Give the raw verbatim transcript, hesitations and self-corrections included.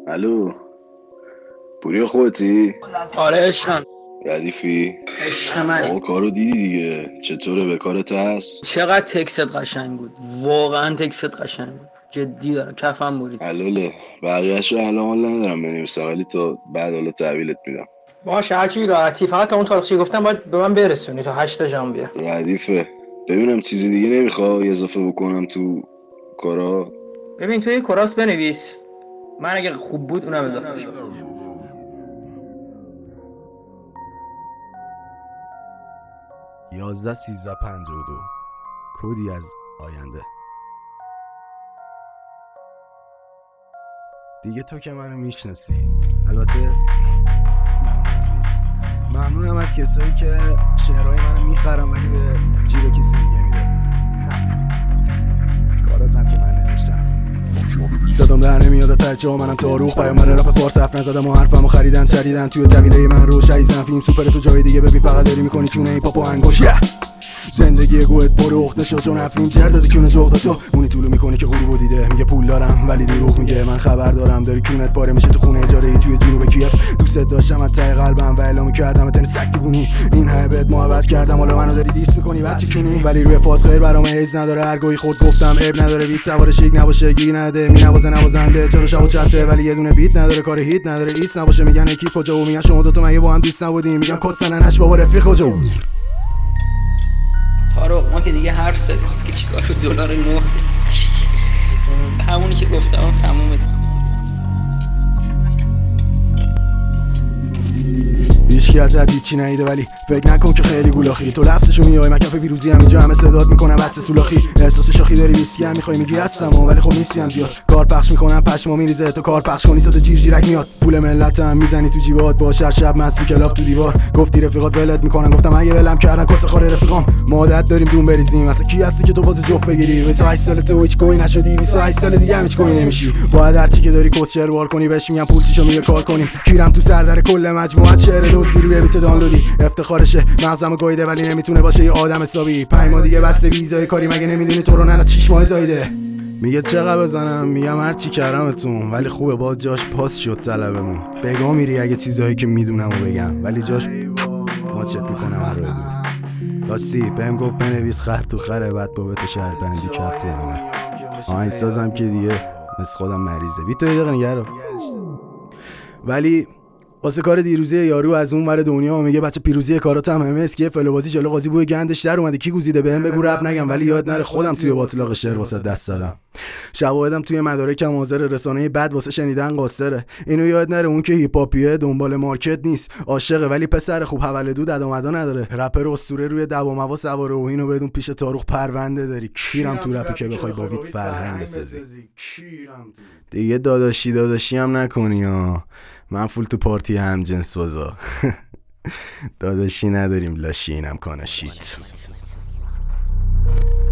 الو، پوری خودتی؟ آره عشقم. ردیفی؟ عشق منی. آقا کارو دیدی دیگه، چطوره؟ به کارت هست؟ چقدر تکست قشنگ بود، واقعا تکست قشنگ بود، جدی دارم کفم برید. حلاله، بقیه‌شو الان حال ندارم بنویسم، ولی تا بعد حالا تحویلت میدم. باشه هرچی راحتی، فقط تا اون تاریخی گفتم باید به من برسونی تا هشت ژانویه. ردیفه. ببینم چیزی دیگه نمیخوای اضافه بکنم تو کارا؟ ببین تو یه کراس بنویس، من اگه خوب بود اونم اضافه شد. یازده سیزده پنجاه و دو کدی از آینده. دیگه تو که منو میشناسی، البته ممنونم نیست. ممنونم از کسایی که شعرهای منو میخرم ولی به جیب کسی دیگه میره. کاراتم که من نوشتم. صدام در نمیاد ترچه ها، منم تاروخ پیامبر رپ فارس حرف نزدم و حرفمو خریدن چریدن توی طویله من رو شایزن. فیلم سوپر تو جای دیگه ببین، فقط داری میکنی کونه ای پاپ و انگوش. زندگی گوهت پر اخته شد چون افرین جر دادی کونه جغد تو. اونی طولو میکنی که غروبو دیده، میگه پول دارم ولی دروغ میگه. من خبر دارم داری کونت پاره میشه تو خونه اجاره ای توی جنوب کیف. دوست داشتم از ته قلبم و اعلام کردم تن سگ دیوونی. این همه بهت محبت کردم حالا منو داری دیس میکنی بچه کونی. ولی روی فاز خیر برام ایز نداره، هر گوی خود گفتم عیب نداره. بیت سوار شیک نباشه گیر نده، می نوازه نوازنده چرا شب و چتره ولی یه دونه بیت نداره. کار هیت نداره ایس نباشه. میگن اکیپ کجا و میگن شما دو تا مگه با هم دوست نبودیم. میگم کسننش بابا رفیق کجا. تارو ما که دیگه حرف زدیم که چیکار شد، دلار نه همونی که گفتم تمومه. هیچکی ازت هیچی نیده ولی فکر نکن که خیلی گولاخی. تو لفظشو میای من کف پیروزی هم اینجا همه صدات میکنم بچه سولاخی. احساس شاخی داری ویسکی هم میخوای میگی هستم ولی خب نیستی هم زیاد. کار پخش میکنم پشمو میریزه، تو کار پخش کنی صد جیر جیرک میاد. پول ملتم میزنی تو جیبات با شب شب مست تو کلاب تو دیوار. گفتی رفیقات ولت میکنن، گفتم اگه ولم کردن کس خور رفیقام. ما عادت داریم دون بریزیم، مثلا کی هستی که تو فاز جفت بگیری؟ بیست و هشت سال تو هیچ کوی نشدی، بیست و هشت سال دیگه هم هیچ کوی نمیشی. باید هرچی که داری کس شعر وار کنی بهش میگم پول چیشو میگه کار کنیم. کیرم تو سردر کل مجموعه شعر دوزی روی بیت دانلودی. افتخارشه مغزمو گاییده ولی نمیتونه باشه یه آدم حسابی. پنج ماه دیگه بسته ویزای کاری مگه نمیدونی تو رو نه شش ماه زایده. میگه چقدر بزنم، میگم هر چی کردمتون ولی خوبه باز جاش پاس شد طلبمون. بگا میری اگه چیزایی که میدونمو بگم ولی جاش ماچت میکنم هر رو بدون. راستی بهم گفت بنویس خر تو خره، بعد بابت شهر بندی کرد تو همه. آهنگ سازم که دیگه مثل خودم مریضه. بی تو یه دقیقه نگه رو. ولی واسه کار دیروزی یارو از اون ور دنیا میگه بچه پیروزی کاراتم همه اسکیه فلوبازی جلو قاضی بوی گندش در اومده. کی گوزیده بهم بگو رب نگم ولی یاد نره خودم توی باطلاق شعر واسه دست دادم. شواهدم توی مدارکم حاضر، رسانه بد واسه شنیدن قاصره. اینو یاد نره اون که هیپ هاپیه دنبال مارکت نیست، عاشقه ولی پسر خوب حوله دود ادامدا نداره. رپر اسطوره روی دوام هوا سواره و اینو بدون پیش تاروخ پرونده داری. کیرم تو رپی که بخوای با وید فرهنگ بسازی. دیگه داداشی داداشی هم نکنی ها، من فول تو پارتی هم جنس بازا. داداشی نداریم لاشی اینم کانا شیت.